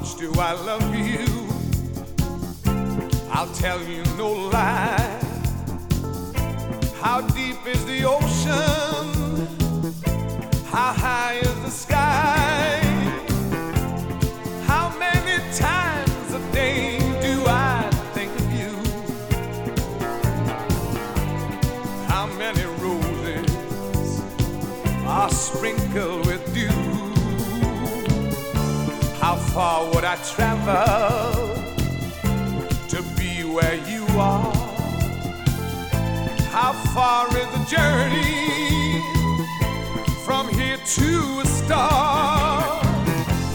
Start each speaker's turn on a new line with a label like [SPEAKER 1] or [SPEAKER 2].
[SPEAKER 1] much do I love you? I'll tell you no lie. How deep is the ocean? How high is the sky? How many times a day do I think of you? How many roses are sprinkled with dew? How far would I travel to be where you are? How far is the journey from here to a star?